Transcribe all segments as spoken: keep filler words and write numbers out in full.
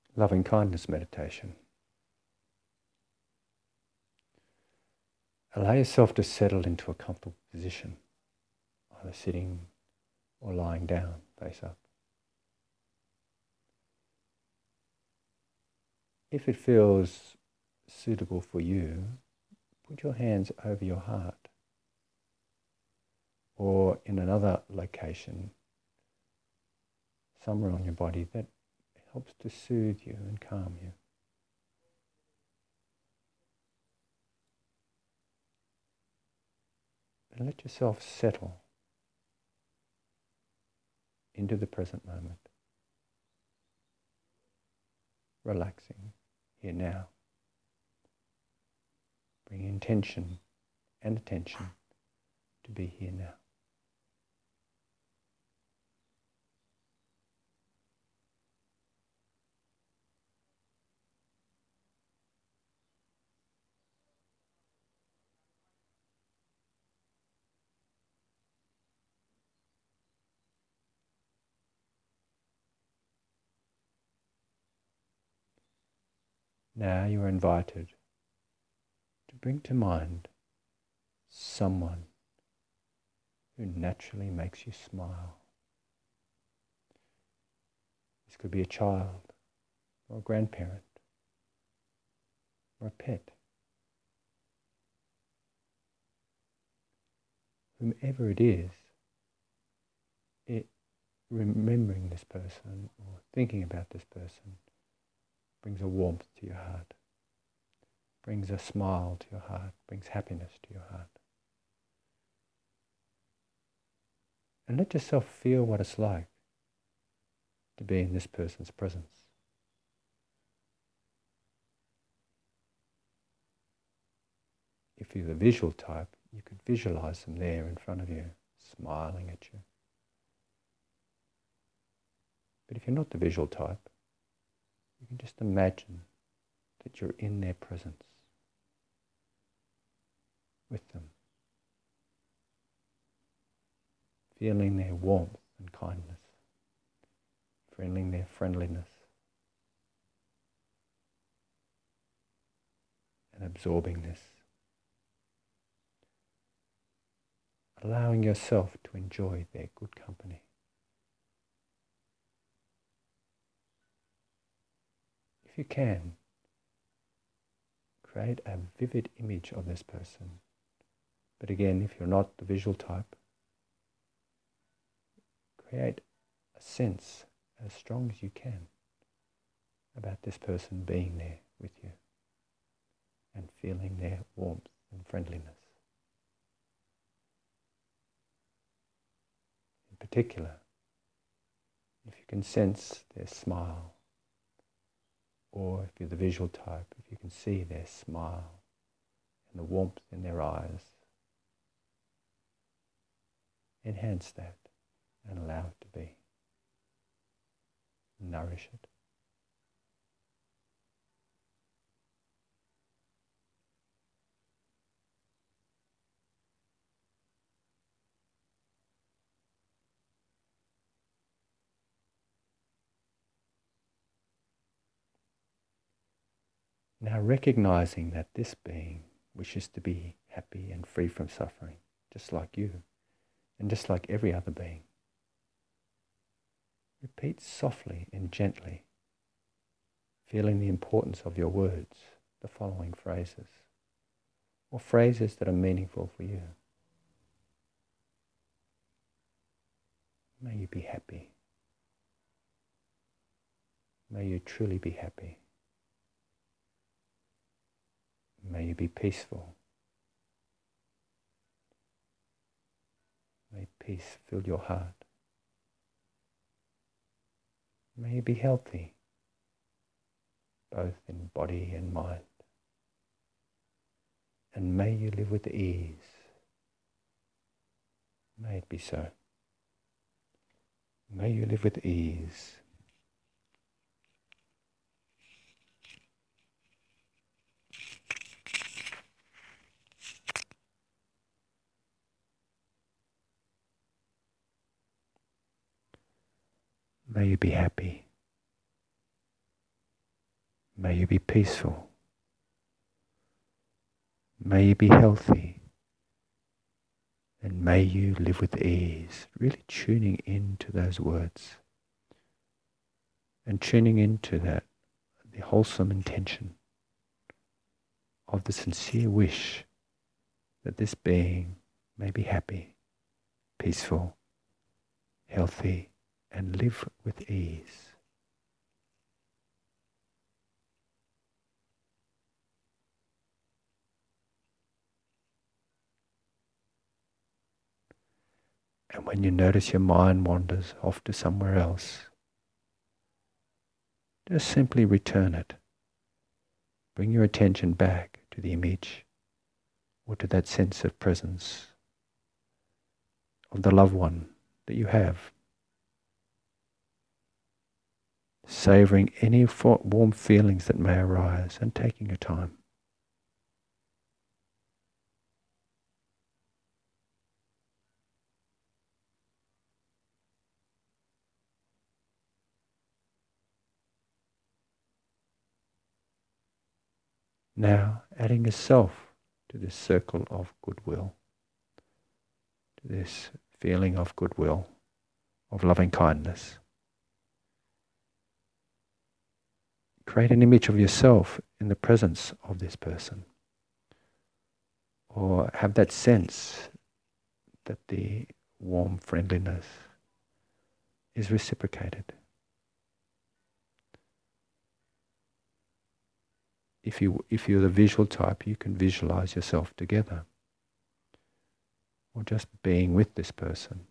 loving kindness meditation. Allow yourself to settle into a comfortable position, either sitting or lying down, face up. If it feels suitable for you, put your hands over your heart or in another location, somewhere on your body that helps to soothe you and calm you. And let yourself settle into the present moment, relaxing here now. Bring intention and attention to be here now. Now you are invited to bring to mind someone who naturally makes you smile. This could be a child, or a grandparent, or a pet. Whomever it is, it, remembering this person or thinking about this person brings a warmth to your heart, brings a smile to your heart, brings happiness to your heart. And let yourself feel what it's like to be in this person's presence. If you're the visual type, you could visualize them there in front of you, smiling at you. But if you're not the visual type, you can just imagine that you're in their presence, with them, feeling their warmth and kindness, feeling their friendliness, and absorbing this. Allowing yourself to enjoy their good company. If you can, create a vivid image of this person. But again, if you're not the visual type, create a sense as strong as you can about this person being there with you and feeling their warmth and friendliness. In particular, if you can sense their smile, or if you're the visual type, if you can see their smile and the warmth in their eyes, enhance that and allow it to be. Nourish it. Now recognizing that this being wishes to be happy and free from suffering, just like you, and just like every other being. Repeat softly and gently, feeling the importance of your words, the following phrases, or phrases that are meaningful for you. May you be happy. May you truly be happy. May you be peaceful. May peace fill your heart. May you be healthy, both in body and mind. And may you live with ease. May it be so. May you live with ease. May you be happy. May you be peaceful. May you be healthy. And may you live with ease. Really tuning into those words. And tuning into that, the wholesome intention of the sincere wish that this being may be happy, peaceful, healthy, and live with ease. And when you notice your mind wanders off to somewhere else, just simply return it. Bring your attention back to the image or to that sense of presence of the loved one that you have. Savoring any warm feelings that may arise and taking your time. Now adding yourself to this circle of goodwill, to this feeling of goodwill, of loving kindness. Create an image of yourself in the presence of this person. Or have that sense that the warm friendliness is reciprocated. If you, if you're the visual type, you can visualize yourself together. Or just being with this person.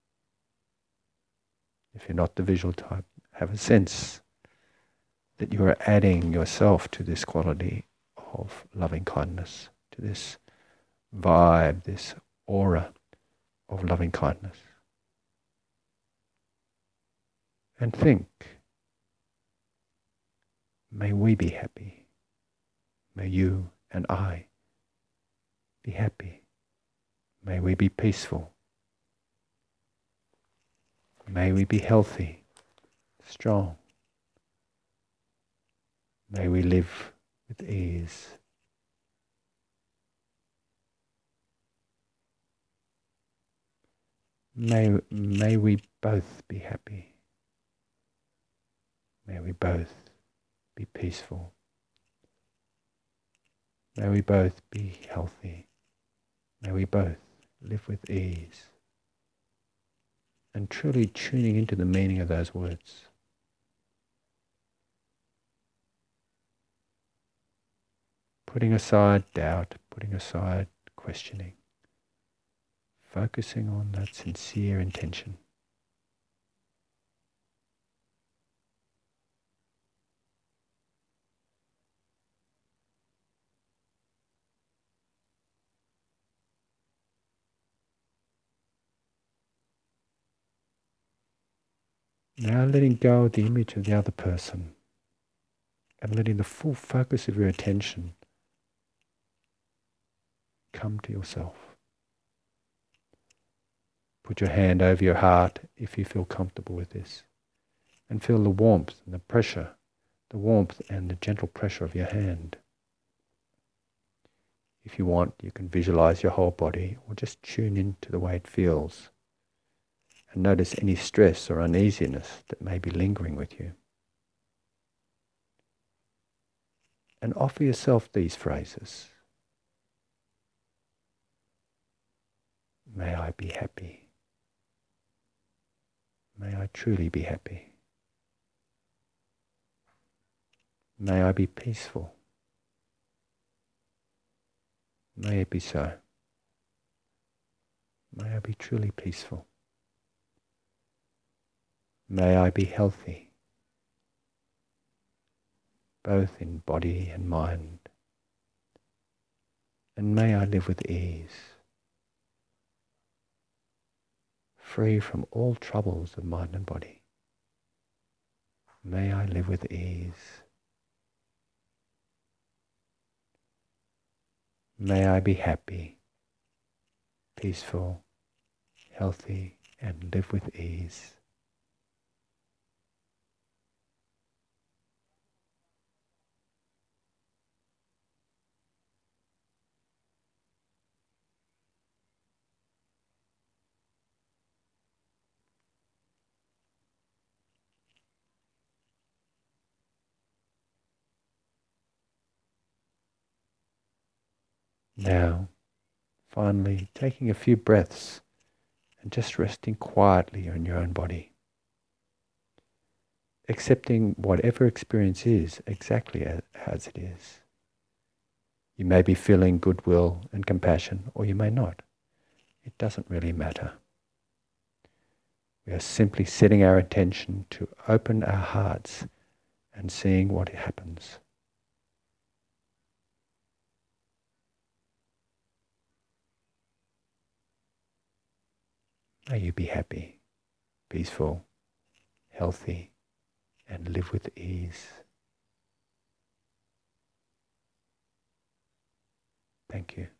If you're not the visual type, have a sense that you are adding yourself to this quality of loving kindness, to this vibe, this aura of loving kindness. And think, may we be happy. May you and I be happy. May we be peaceful. May we be healthy, strong. May we live with ease. May, may we both be happy. May we both be peaceful. May we both be healthy. May we both live with ease. And truly tuning into the meaning of those words. Putting aside doubt, putting aside questioning. Focusing on that sincere intention. Now letting go of the image of the other person and letting the full focus of your attention come to yourself. Put your hand over your heart if you feel comfortable with this and feel the warmth and the pressure, the warmth and the gentle pressure of your hand. If you want, you can visualize your whole body or just tune into the way it feels. And notice any stress or uneasiness that may be lingering with you. And offer yourself these phrases. May I be happy. May I truly be happy. May I be peaceful. May it be so. May I be truly peaceful. May I be healthy, both in body and mind. And may I live with ease, free from all troubles of mind and body. May I live with ease. May I be happy, peaceful, healthy, and live with ease. Now, finally, taking a few breaths and just resting quietly in your own body. Accepting whatever experience is exactly as it is. You may be feeling goodwill and compassion, or you may not. It doesn't really matter. We are simply setting our attention to open our hearts and seeing what happens. May you be happy, peaceful, healthy, and live with ease. Thank you.